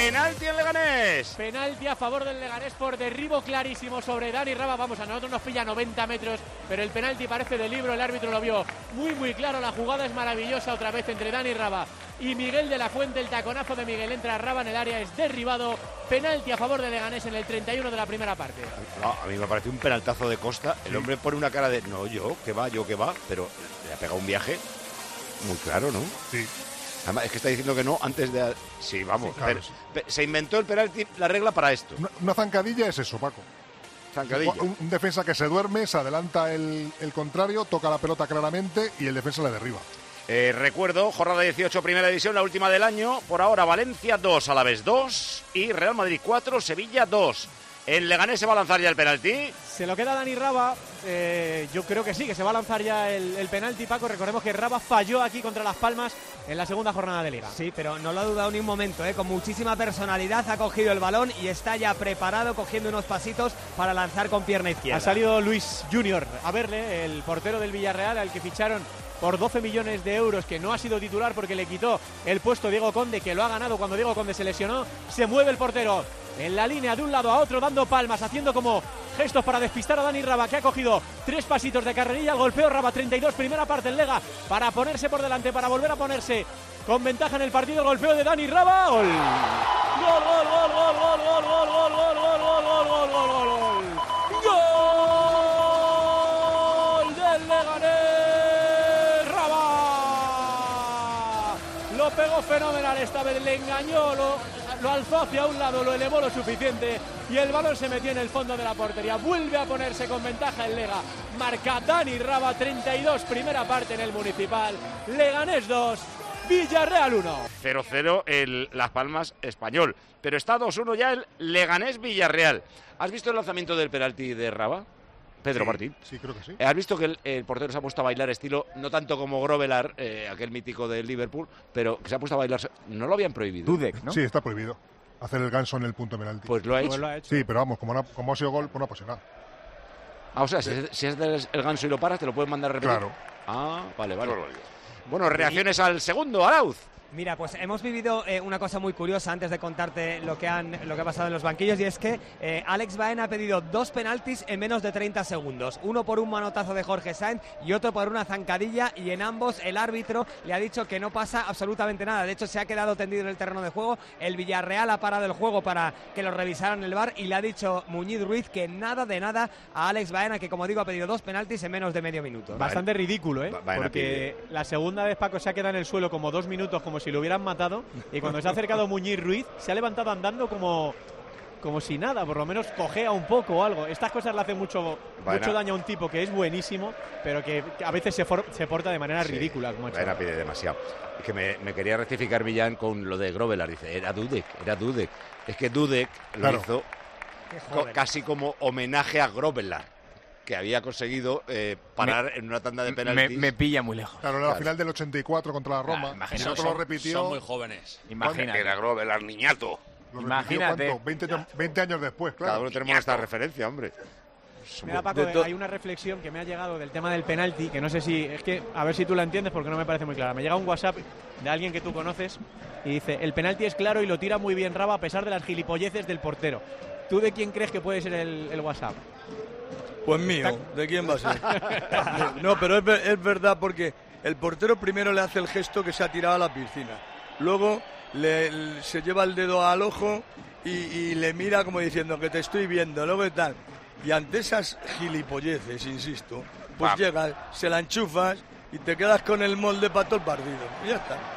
penalti en Leganés. Penalti a favor del Leganés por derribo clarísimo sobre Dani Raba. Vamos, a nosotros nos pilla 90 metros, pero el penalti parece de libro, el árbitro lo vio muy claro, la jugada es maravillosa otra vez entre Dani Raba y Miguel de la Fuente, el taconazo de Miguel entra Raba en el área, es derribado, penalti a favor de Leganés en el 31 de la primera parte. No, a mí me parece un penaltazo de Costa, el hombre pone una cara de, no, yo que va, pero le ha pegado un viaje muy claro, ¿no? Sí. Además, es que está diciendo que no antes de... Sí, vamos, Sí, claro, se inventó el penalti, la regla para esto. Una zancadilla es eso, Paco. Zancadilla. Un defensa que se duerme, se adelanta el contrario, toca la pelota claramente y el defensa le derriba. Recuerdo, jornada 18, primera división, la última del año. Por ahora, Valencia 2, Alavés 2 y Real Madrid 4, Sevilla 2. ¿En Leganés se va a lanzar ya el penalti? Se lo queda Dani Raba. Yo creo que sí, que se va a lanzar ya el penalti, Paco. Recordemos que Raba falló aquí contra Las Palmas en la segunda jornada de Liga. Sí, pero no lo ha dudado ni un momento, con muchísima personalidad ha cogido el balón y está ya preparado, cogiendo unos pasitos para lanzar con pierna izquierda. Ha salido Luis Junior a verle, el portero del Villarreal, al que ficharon por 12 millones de euros, que no ha sido titular porque le quitó el puesto Diego Conde, que lo ha ganado cuando Diego Conde se lesionó. Se mueve el portero en la línea de un lado a otro, dando palmas, haciendo como gestos para despistar a Dani Raba, que ha cogido 3 pasitos de carrerilla. El golpeo Raba, 32, primera parte, el Lega, para ponerse por delante, para volver a ponerse con ventaja en el partido. El golpeo de Dani Raba, gol. Gol, gol, gol, gol, gol, gol, gol, gol, gol, gol, gol, gol, gol, gol, gol, gol. Gol del Leganés, Raba. Lo pegó fenomenal esta vez, le engañó, lo alzó hacia un lado, lo elevó lo suficiente y el balón se metió en el fondo de la portería. Vuelve a ponerse con ventaja el Lega. Marca Dani Raba, 32, primera parte en el Municipal. Leganés 2, Villarreal 1. 0-0 el Las Palmas Español. Pero está 2-1 ya el Leganés Villarreal. ¿Has visto el lanzamiento del penalti de Raba? Pedro Martín. Sí, creo que sí. ¿Has visto que el portero se ha puesto a bailar estilo, no tanto como Grovelar, aquel mítico del Liverpool, pero que se ha puesto a bailar? No lo habían prohibido. Dudek, ¿no? Sí, está prohibido hacer el ganso en el punto penalti. Pues lo ha hecho. Sí, pero vamos, como ha sido gol, pues no pasa nada. Ah, o sea, si es el ganso y lo paras, te lo puedes mandar a repetir. Claro. Ah, vale. Bueno, reacciones al segundo, Arauz. Mira, pues hemos vivido una cosa muy curiosa antes de contarte lo que ha pasado en los banquillos, y es que Alex Baena ha pedido 2 penaltis en menos de 30 segundos. Uno por un manotazo de Jorge Sainz y otro por una zancadilla, y en ambos el árbitro le ha dicho que no pasa absolutamente nada. De hecho, se ha quedado tendido en el terreno de juego. El Villarreal ha parado el juego para que lo revisaran el VAR y le ha dicho Muñiz Ruiz que nada de nada a Alex Baena, que como digo ha pedido 2 penaltis en menos de medio minuto. Bastante ridículo, porque la segunda vez Paco se ha quedado en el suelo como 2 minutos, como si lo hubieran matado, y cuando se ha acercado Muñiz Ruiz se ha levantado andando como si nada, por lo menos cojea un poco o algo. Estas cosas le hacen mucho daño a un tipo que es buenísimo, pero que a veces se porta de manera ridícula. Como Baena pide demasiado. Es que me quería rectificar Millán con lo de Grovelar. Dice, era Dudek. Es que Dudek lo hizo casi como homenaje a Grovelar, que había conseguido parar en una tanda de penaltis. Me pilla muy lejos. Claro, era la final del 84 contra la Roma. Imagínate, lo repitió. Son muy jóvenes. Imagínate. Era Grovelar, niñato. Lo Imagínate. repitió, 20 años después, claro. Cada uno tenemos esta referencia, hombre. Mira, Paco, hay una reflexión que me ha llegado del tema del penalti, que no sé si... Es que, a ver si tú la entiendes, porque no me parece muy clara. Me llega un WhatsApp de alguien que tú conoces y dice, el penalti es claro y lo tira muy bien Raba a pesar de las gilipolleces del portero. ¿Tú de quién crees que puede ser el WhatsApp? Pues mío, ¿de quién va a ser? No, pero es verdad, porque el portero primero le hace el gesto que se ha tirado a la piscina. Luego se lleva el dedo al ojo y le mira como diciendo que te estoy viendo, luego y tal. Y ante esas gilipolleces, insisto, pues llegas, se la enchufas y te quedas con el molde para todo el partido. Y ya está.